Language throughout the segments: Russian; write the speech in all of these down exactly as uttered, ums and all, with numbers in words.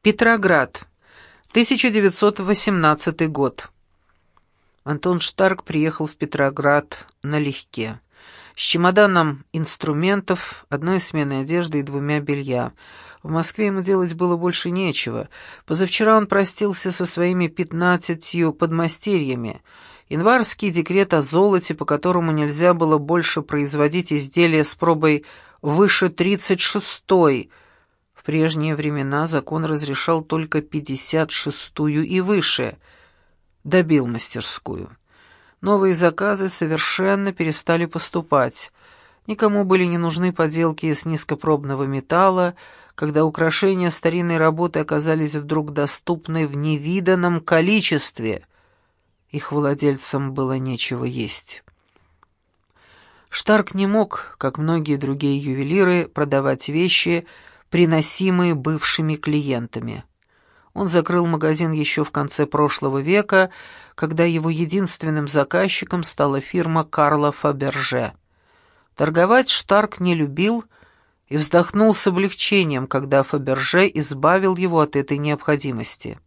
Петроград, тысяча девятьсот восемнадцатый год. Антон Штарк приехал в Петроград налегке, с чемоданом инструментов, одной сменой одежды и двумя белья. В Москве ему делать было больше нечего. Позавчера он простился со своими пятнадцатью подмастерьями. Январский декрет о золоте, по которому нельзя было больше производить изделия с пробой выше тридцать шестой. В прежние времена закон разрешал только пятьдесят шестую и выше. Добил мастерскую. Новые заказы совершенно перестали поступать. Никому были не нужны поделки из низкопробного металла, когда украшения старинной работы оказались вдруг доступны в невиданном количестве. Их владельцам было нечего есть. Штарк не мог, как многие другие ювелиры, продавать вещи, приносимые бывшими клиентами. Он закрыл магазин еще в конце прошлого века, когда его единственным заказчиком стала фирма Карла Фаберже. Торговать Штарк не любил и вздохнул с облегчением, когда Фаберже избавил его от этой необходимости.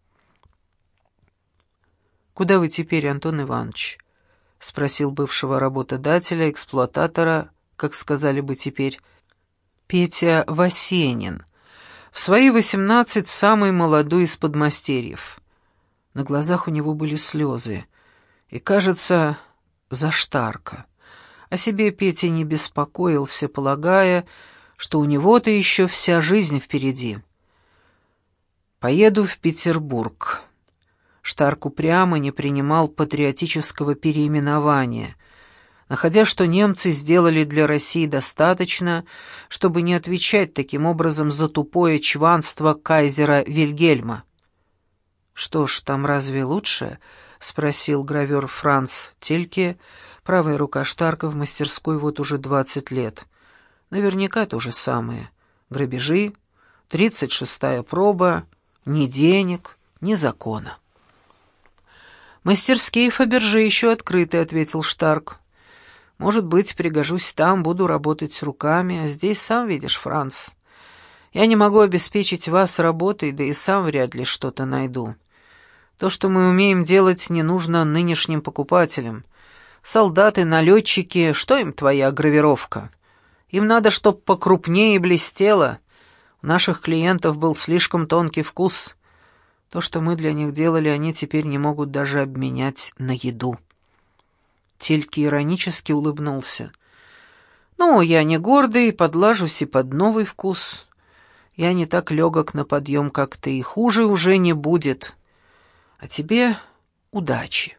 «Куда вы теперь, Антон Иванович?» — спросил бывшего работодателя, эксплуататора, как сказали бы теперь, Петя Васенин, в свои восемнадцать самый молодой из подмастерьев. На глазах у него были слезы, и, кажется, за Штарка. О себе Петя не беспокоился, полагая, что у него-то еще вся жизнь впереди. «Поеду в Петербург». Штарк упрямо не принимал патриотического переименования, находя, что немцы сделали для России достаточно, чтобы не отвечать таким образом за тупое чванство кайзера Вильгельма. «Что ж, там разве лучше?» — спросил гравер Франц Тельке, правая рука Штарка в мастерской вот уже двадцать лет. «Наверняка то же самое. Грабежи, тридцать шестая проба, ни денег, ни закона». «Мастерские Фаберже еще открыты», — ответил Штарк. «Может быть, пригожусь там, буду работать руками, а здесь, сам видишь, Франц. Я не могу обеспечить вас работой, да и сам вряд ли что-то найду. То, что мы умеем делать, не нужно нынешним покупателям. Солдаты, налетчики, что им твоя гравировка? Им надо, чтоб покрупнее и блестело. У наших клиентов был слишком тонкий вкус. То, что мы для них делали, они теперь не могут даже обменять на еду». Тельки иронически улыбнулся. «Ну, я не гордый, подлажусь и под новый вкус. Я не так легок на подъем, как ты, и хуже уже не будет. А тебе удачи».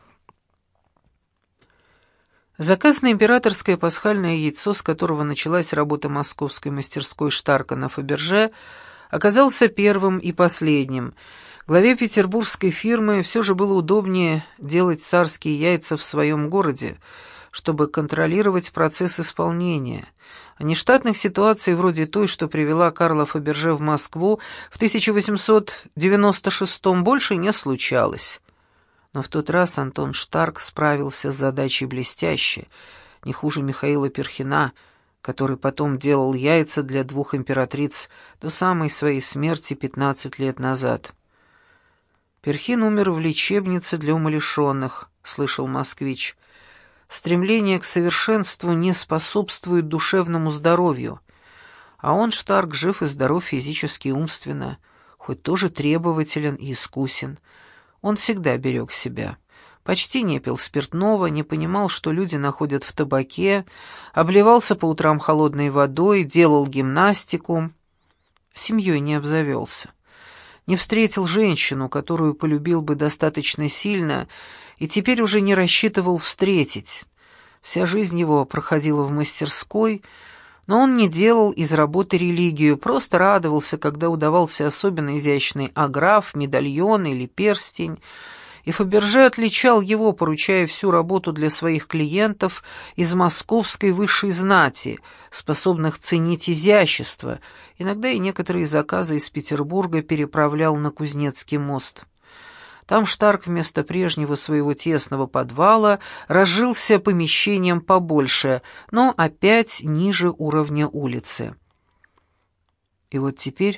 Заказ на императорское пасхальное яйцо, с которого началась работа московской мастерской Штарка на Фаберже, оказался первым и последним. Главе петербургской фирмы все же было удобнее делать царские яйца в своем городе, чтобы контролировать процесс исполнения. А нештатных ситуаций вроде той, что привела Карла Фаберже в Москву в тысяча восемьсот девяносто шестом, больше не случалось. Но в тот раз Антон Штарк справился с задачей блестяще, не хуже Михаила Перхина, который потом делал яйца для двух императриц до самой своей смерти пятнадцать лет назад. «Перхин умер в лечебнице для умалишенных», — слышал москвич. «Стремление к совершенству не способствует душевному здоровью, а он, Штарк, жив и здоров физически и умственно, хоть тоже требователен и искусен. Он всегда берег себя». Почти не пил спиртного, не понимал, что люди находят в табаке, обливался по утрам холодной водой, делал гимнастику. Семьей не обзавелся. Не встретил женщину, которую полюбил бы достаточно сильно, и теперь уже не рассчитывал встретить. Вся жизнь его проходила в мастерской, но он не делал из работы религию, просто радовался, когда удавался особенно изящный аграф, медальон или перстень, и Фаберже отличал его, поручая всю работу для своих клиентов из московской высшей знати, способных ценить изящество. Иногда и некоторые заказы из Петербурга переправлял на Кузнецкий мост. Там Штарк вместо прежнего своего тесного подвала разжился помещением побольше, но опять ниже уровня улицы. И вот теперь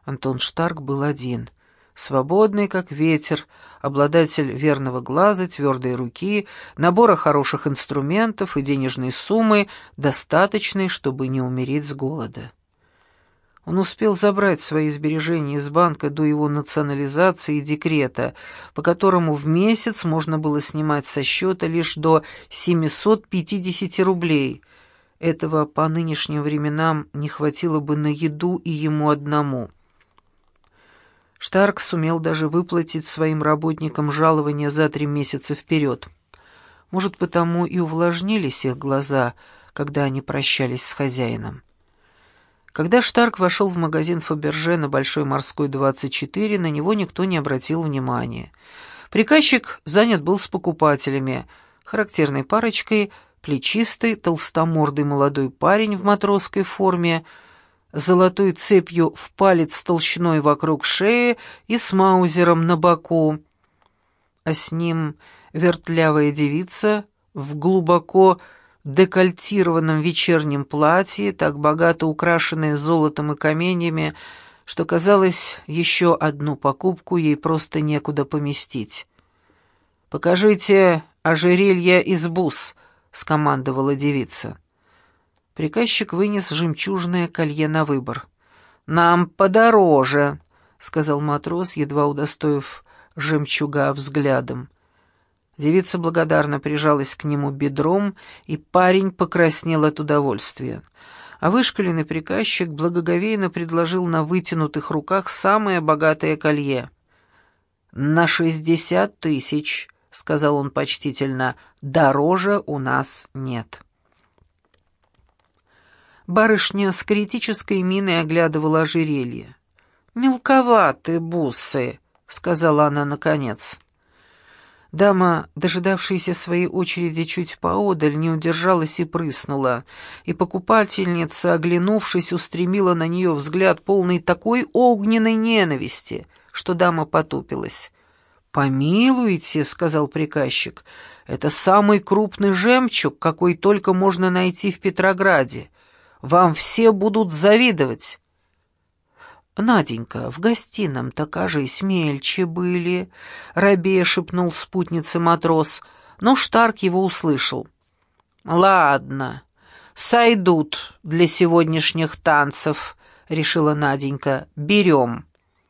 Антон Штарк был один. Свободный, как ветер, обладатель верного глаза, твердой руки, набора хороших инструментов и денежной суммы, достаточной, чтобы не умереть с голода. Он успел забрать свои сбережения из банка до его национализации и декрета, по которому в месяц можно было снимать со счета лишь до семьсот пятьдесят рублей. Этого по нынешним временам не хватило бы на еду и ему одному. Штарк сумел даже выплатить своим работникам жалования за три месяца вперед. Может, потому и увлажнились их глаза, когда они прощались с хозяином. Когда Штарк вошел в магазин Фаберже на Большой Морской, двадцать четыре, на него никто не обратил внимания. Приказчик занят был с покупателями, характерной парочкой, плечистый, толстомордый молодой парень в матросской форме, с золотой цепью в палец толщиной вокруг шеи и с маузером на боку, а с ним вертлявая девица в глубоко декольтированном вечернем платье, так богато украшенное золотом и каменьями, что, казалось, еще одну покупку ей просто некуда поместить. «Покажите ожерелье из бус», — скомандовала девица. Приказчик вынес жемчужное колье на выбор. «Нам подороже», — сказал матрос, едва удостоив жемчуга взглядом. Девица благодарно прижалась к нему бедром, и парень покраснел от удовольствия. А вышкаленный приказчик благоговейно предложил на вытянутых руках самое богатое колье. «На шестьдесят тысяч», — сказал он почтительно, — «дороже у нас нет». Барышня с критической миной оглядывала ожерелье. «Мелковаты бусы», — сказала она наконец. Дама, дожидавшаяся своей очереди чуть поодаль, не удержалась и прыснула, и покупательница, оглянувшись, устремила на нее взгляд полный такой огненной ненависти, что дама потупилась. «Помилуйте», — сказал приказчик, — «это самый крупный жемчуг, какой только можно найти в Петрограде. Вам все будут завидовать». «Наденька, в гостином-то, кажись, мельче были», — рабея шепнул спутнице матрос, но Штарк его услышал. «Ладно, сойдут для сегодняшних танцев», — решила Наденька, — «берем».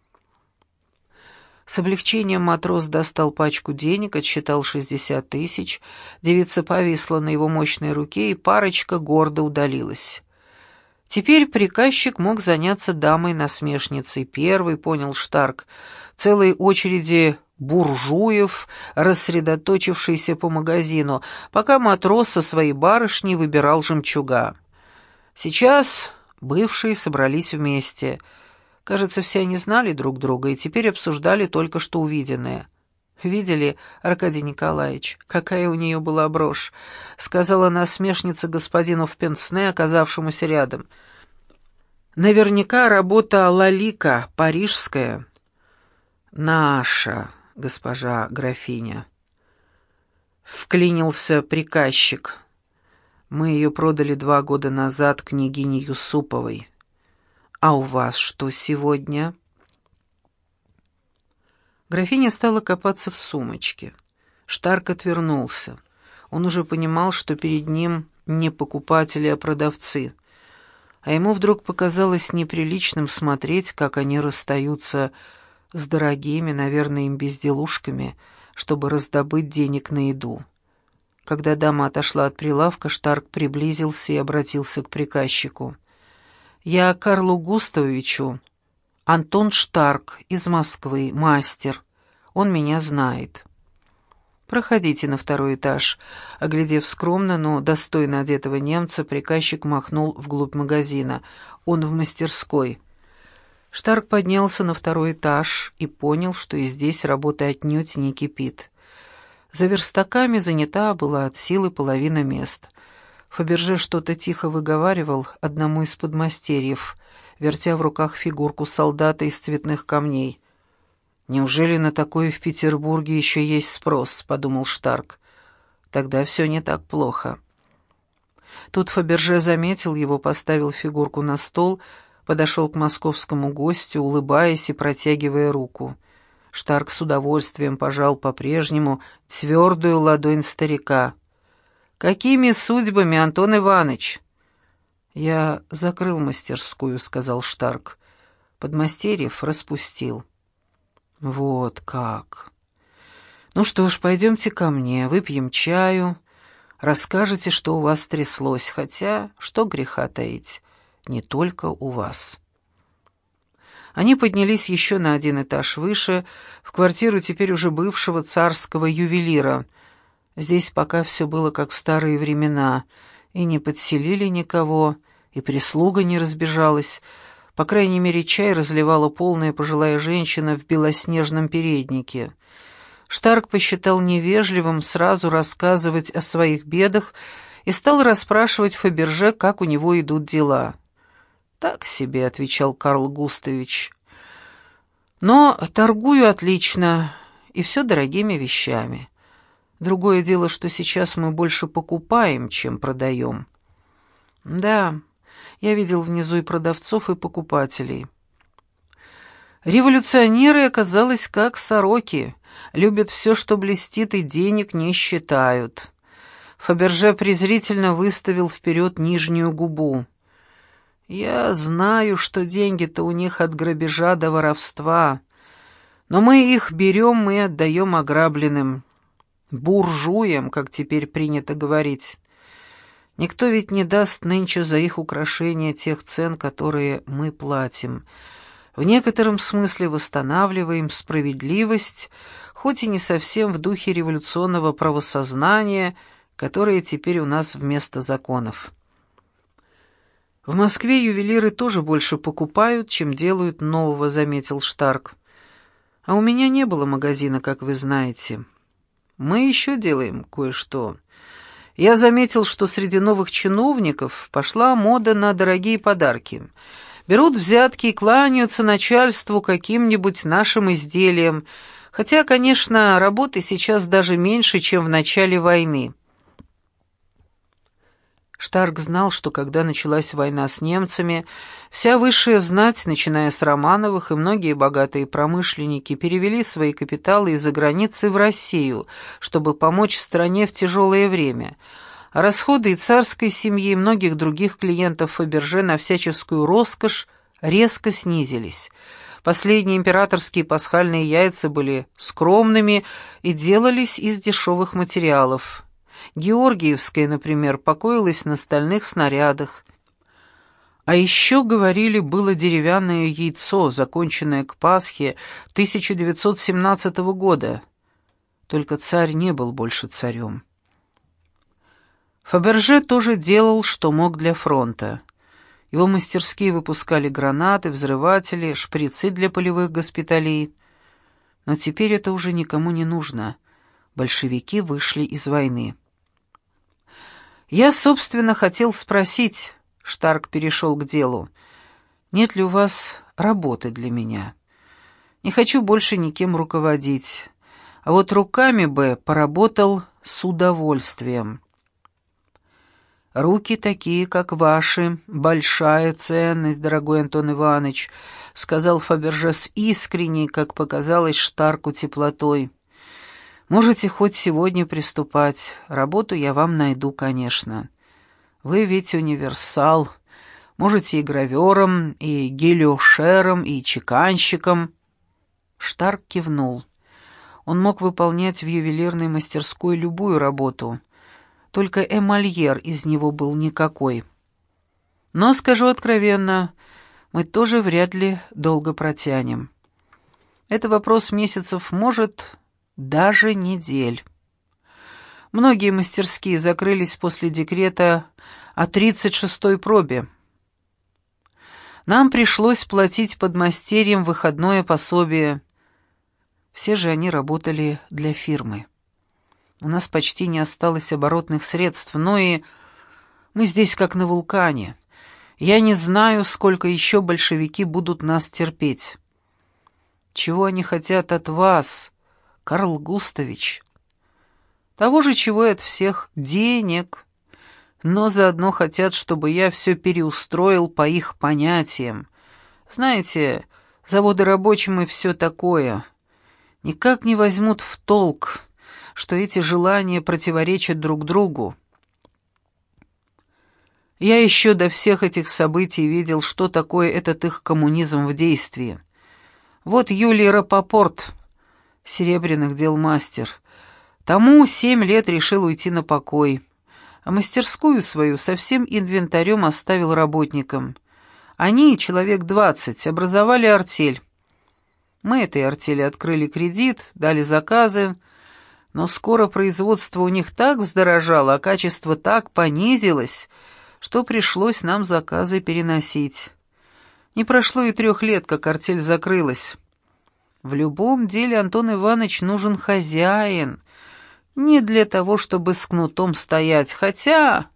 С облегчением матрос достал пачку денег, отсчитал шестьдесят тысяч, девица повисла на его мощной руке, и парочка гордо удалилась. Теперь приказчик мог заняться дамой-насмешницей. Первый, понял Штарк, целой очереди буржуев, рассредоточившийся по магазину, пока матрос со своей барышней выбирал жемчуга. Сейчас бывшие собрались вместе. Кажется, все они знали друг друга и теперь обсуждали только что увиденное. «Видели, Аркадий Николаевич, какая у нее была брошь?» — сказала насмешница господину в пенсне, оказавшемуся рядом. «Наверняка работа Лалика, парижская». «Наша, госпожа графиня», — вклинился приказчик. «Мы ее продали два года назад княгине Юсуповой. А у вас что сегодня?» Графиня стала копаться в сумочке. Штарк отвернулся. Он уже понимал, что перед ним не покупатели, а продавцы. А ему вдруг показалось неприличным смотреть, как они расстаются с дорогими, наверное, им безделушками, чтобы раздобыть денег на еду. Когда дама отошла от прилавка, Штарк приблизился и обратился к приказчику. «Я Карлу Густавовичу. Антон Штарк из Москвы, мастер. Он меня знает. Проходите на второй этаж». Оглядев скромно, но достойно одетого немца, приказчик махнул вглубь магазина. «Он в мастерской». Штарк поднялся на второй этаж и понял, что и здесь работа отнюдь не кипит. За верстаками занята была от силы половина мест. Фаберже что-то тихо выговаривал одному из подмастерьев, вертя в руках фигурку солдата из цветных камней. «Неужели на такое в Петербурге еще есть спрос?» — подумал Штарк. «Тогда все не так плохо». Тут Фаберже заметил его, поставил фигурку на стол, подошел к московскому гостю, улыбаясь и протягивая руку. Штарк с удовольствием пожал по-прежнему твердую ладонь старика. «Какими судьбами, Антон Иванович?» «Я закрыл мастерскую», — сказал Штарк. «Подмастерьев распустил». «Вот как. Ну что ж, пойдемте ко мне, выпьем чаю, расскажете, что у вас тряслось, хотя, что греха таить, не только у вас». Они поднялись еще на один этаж выше, в квартиру теперь уже бывшего царского ювелира. Здесь пока все было как в старые времена, и не подселили никого, и прислуга не разбежалась. По крайней мере, чай разливала полная пожилая женщина в белоснежном переднике. Штарк посчитал невежливым сразу рассказывать о своих бедах и стал расспрашивать Фаберже, как у него идут дела. «Так себе», — отвечал Карл Густавич. «Но торгую отлично, и все дорогими вещами. Другое дело, что сейчас мы больше покупаем, чем продаем». «Да, я видел внизу и продавцов, и покупателей». Революционеры, оказалось, как сороки, любят все, что блестит, и денег не считают. Фаберже презрительно выставил вперед нижнюю губу. «Я знаю, что деньги-то у них от грабежа до воровства, но мы их берем и отдаем ограбленным, буржуям, как теперь принято говорить. Никто ведь не даст нынче за их украшения тех цен, которые мы платим. В некотором смысле восстанавливаем справедливость, хоть и не совсем в духе революционного правосознания, которое теперь у нас вместо законов». «В Москве ювелиры тоже больше покупают, чем делают нового», — заметил Штарк. «А у меня не было магазина, как вы знаете. Мы еще делаем кое-что. Я заметил, что среди новых чиновников пошла мода на дорогие подарки. Берут взятки и кланяются начальству каким-нибудь нашим изделиям, хотя, конечно, работы сейчас даже меньше, чем в начале войны». Штарк знал, что когда началась война с немцами, вся высшая знать, начиная с Романовых, и многие богатые промышленники перевели свои капиталы из-за границы в Россию, чтобы помочь стране в тяжелое время. А расходы и царской семьи, и многих других клиентов Фаберже на всяческую роскошь резко снизились. Последние императорские пасхальные яйца были скромными и делались из дешевых материалов. Георгиевская, например, покоилась на стальных снарядах. А еще, говорили, было деревянное яйцо, законченное к Пасхе тысяча девятьсот семнадцатого года. Только царь не был больше царем. Фаберже тоже делал, что мог для фронта. Его мастерские выпускали гранаты, взрыватели, шприцы для полевых госпиталей. Но теперь это уже никому не нужно. Большевики вышли из войны. «Я, собственно, хотел спросить», — Штарк перешел к делу, «нет ли у вас работы для меня? Не хочу больше никем руководить, а вот руками бы поработал с удовольствием». «Руки такие, как ваши, большая ценность, дорогой Антон Иванович», — сказал Фаберже с искренней, как показалось Штарку, теплотой. «Можете хоть сегодня приступать. Работу я вам найду, конечно. Вы ведь универсал. Можете и гравером, и гелиошером, и чеканщиком». Штарк кивнул. Он мог выполнять в ювелирной мастерской любую работу. Только эмальер из него был никакой. Но, скажу откровенно, мы тоже вряд ли долго протянем. Это вопрос месяцев, может, даже недель. Многие мастерские закрылись после декрета о тридцать шестой пробе. Нам пришлось платить подмастерьям выходное пособие. Все же они работали для фирмы. У нас почти не осталось оборотных средств, но и мы здесь как на вулкане. Я не знаю, сколько еще большевики будут нас терпеть. Чего они хотят от вас, Карл Густавич? Того же, чего и от всех — денег. Но заодно хотят, чтобы я все переустроил по их понятиям, Знаете, заводы рабочим и все такое. Никак не возьмут в толк, что эти желания противоречат друг другу. Я еще до всех этих событий видел, что такое этот их коммунизм в действии. Вот Юлий Рапопорт, серебряных дел мастер, тому семь лет решил уйти на покой, а мастерскую свою со всем инвентарем оставил работникам. Они, человек двадцать, образовали артель. Мы этой артели открыли кредит, дали заказы, но скоро производство у них так вздорожало, а качество так понизилось, что пришлось нам заказы переносить. Не прошло и трех лет, как артель закрылась. В любом деле, Антон Иванович, нужен хозяин, не для того, чтобы с кнутом стоять, хотя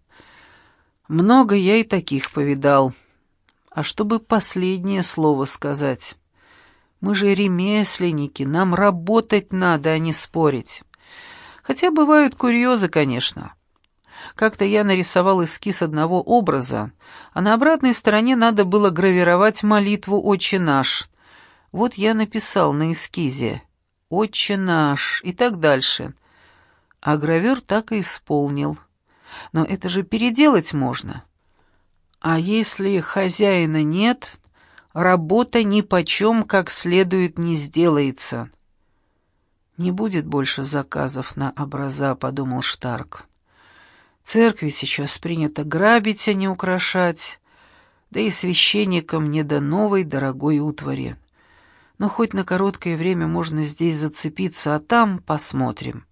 много я и таких повидал. А чтобы последнее слово сказать. Мы же ремесленники, нам работать надо, а не спорить. Хотя бывают курьезы, конечно. Как-то я нарисовал эскиз одного образа, а на обратной стороне надо было гравировать молитву «Отче наш». Вот я написал на эскизе «Отче наш» и так дальше. А гравер так и исполнил. Но это же переделать можно. А если хозяина нет, работа нипочем как следует не сделается. «Не будет больше заказов на образа», — подумал Штарк. «Церкви сейчас принято грабить, а не украшать, да и священникам не до новой дорогой утвари. Но хоть на короткое время можно здесь зацепиться, а там посмотрим».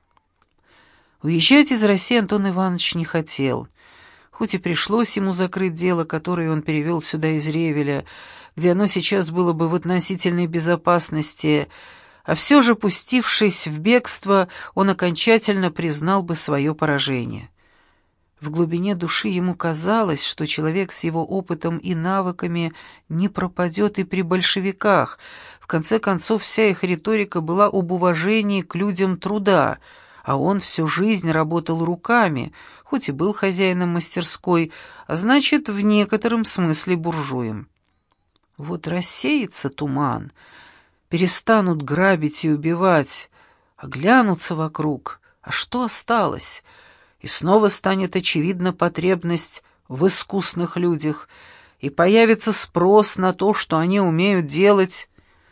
Уезжать из России Антон Иванович не хотел, хоть и пришлось ему закрыть дело, которое он перевел сюда из Ревеля, где оно сейчас было бы в относительной безопасности, а все же, пустившись в бегство, он окончательно признал бы свое поражение. В глубине души ему казалось, что человек с его опытом и навыками не пропадет и при большевиках. В конце концов, вся их риторика была об уважении к людям труда, а он всю жизнь работал руками, хоть и был хозяином мастерской, а значит, в некотором смысле буржуем. Вот рассеется туман, перестанут грабить и убивать, оглянутся вокруг, а что осталось? И снова станет очевидна потребность в искусных людях, и появится спрос на то, что они умеют делать.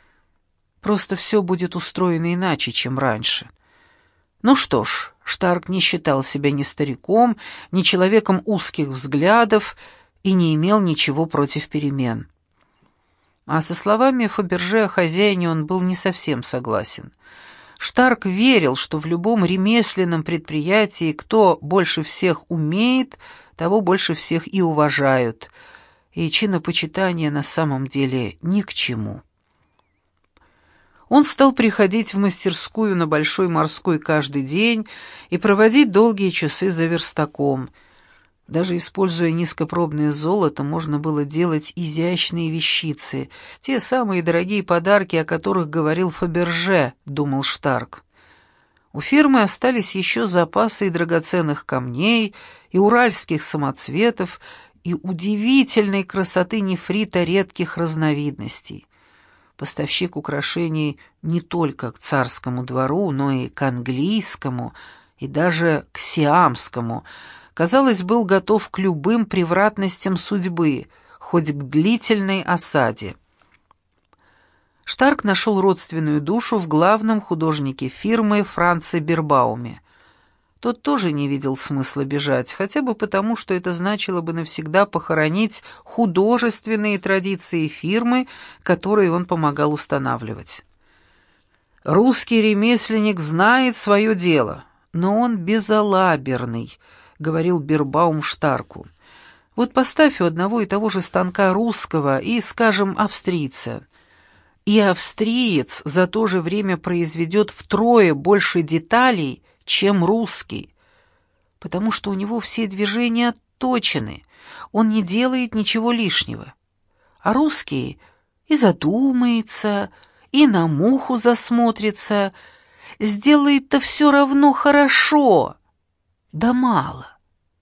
Просто все будет устроено иначе, чем раньше. Ну что ж, Штарк не считал себя ни стариком, ни человеком узких взглядов и не имел ничего против перемен. А со словами Фаберже о хозяине он был не совсем согласен. Штарк верил, что в любом ремесленном предприятии кто больше всех умеет, того больше всех и уважают, и чинопочитание на самом деле ни к чему. Он стал приходить в мастерскую на Большой Морской каждый день и проводить долгие часы за верстаком. Даже используя низкопробное золото, можно было делать изящные вещицы, те самые дорогие подарки, о которых говорил Фаберже, думал Штарк. У фирмы остались еще запасы и драгоценных камней, и уральских самоцветов, и удивительной красоты нефрита редких разновидностей. Поставщик украшений не только к царскому двору, но и к английскому, и даже к сиамскому, казалось, был готов к любым превратностям судьбы, хоть к длительной осаде. Штарк нашел родственную душу в главном художнике фирмы Франце Бирбауме. Тот тоже не видел смысла бежать, хотя бы потому, что это значило бы навсегда похоронить художественные традиции фирмы, которые он помогал устанавливать. «Русский ремесленник знает свое дело, но он безалаберный», — говорил Бирбаум Штарку. «Вот поставь у одного и того же станка русского и, скажем, австрийца, и австриец за то же время произведет втрое больше деталей, чем русский, потому что у него все движения отточены, он не делает ничего лишнего. А русский и задумается, и на муху засмотрится, сделает-то все равно хорошо, да мало.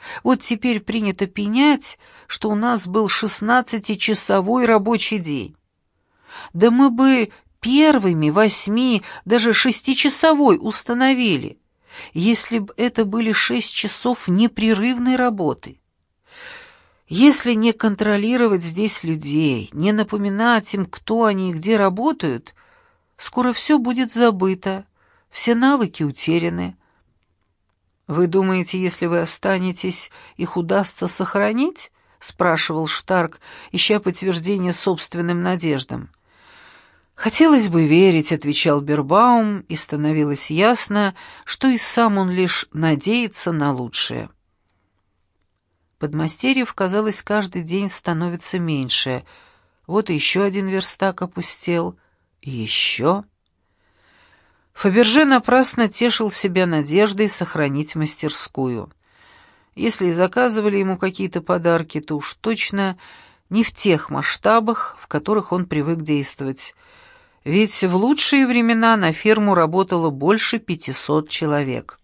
Вот теперь принято пенять, что у нас был шестнадцатичасовой рабочий день. Да мы бы первыми восьми, даже шестичасовой установили, если бы это были шесть часов непрерывной работы. Если не контролировать здесь людей, не напоминать им, кто они и где работают, скоро все будет забыто, все навыки утеряны. «Вы думаете, если вы останетесь, их удастся сохранить?» — спрашивал Штарк, ища подтверждение собственным надеждам. «Хотелось бы верить», — отвечал Бирбаум, и становилось ясно, что и сам он лишь надеется на лучшее. Подмастерьев, казалось, каждый день становится меньше. Вот и еще один верстак опустел. И еще... Фаберже напрасно тешил себя надеждой сохранить мастерскую. Если и заказывали ему какие-то подарки, то уж точно не в тех масштабах, в которых он привык действовать. Ведь в лучшие времена на ферму работало больше пятисот человек.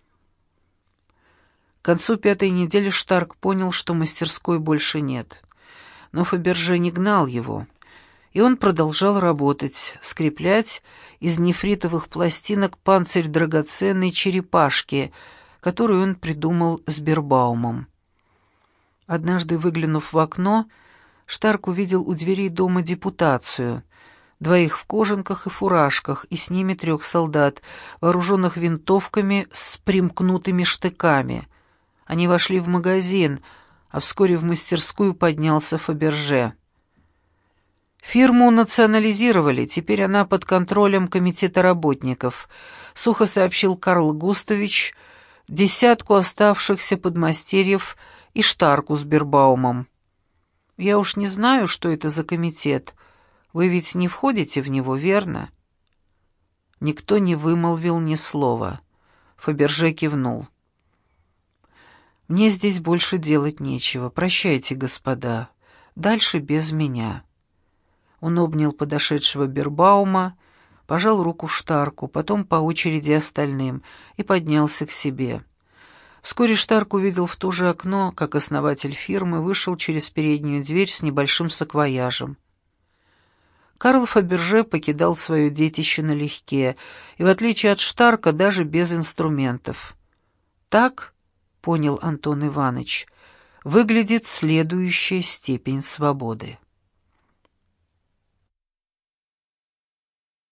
К концу пятой недели Штарк понял, что мастерской больше нет. Но Фаберже не гнал его. И он продолжал работать, скреплять из нефритовых пластинок панцирь драгоценной черепашки, которую он придумал с Бирбаумом. Однажды, выглянув в окно, Штарк увидел у дверей дома депутацию, двоих в кожанках и фуражках, и с ними трех солдат, вооруженных винтовками с примкнутыми штыками. Они вошли в магазин, а вскоре в мастерскую поднялся Фаберже. «Фирму национализировали, теперь она под контролем комитета работников», — сухо сообщил Карл Густавич десятку оставшихся подмастерьев и Штарку с Бирбаумом. «Я уж не знаю, что это за комитет. Вы ведь не входите в него, верно?» Никто не вымолвил ни слова. Фаберже кивнул. «Мне здесь больше делать нечего. Прощайте, господа. Дальше без меня». Он обнял подошедшего Бирбаума, пожал руку Штарку, потом по очереди остальным и поднялся к себе. Вскоре Штарк увидел в то же окно, как основатель фирмы вышел через переднюю дверь с небольшим саквояжем. Карл Фаберже покидал свое детище налегке, и, в отличие от Штарка, даже без инструментов. Так, понял Антон Иванович, выглядит следующая степень свободы.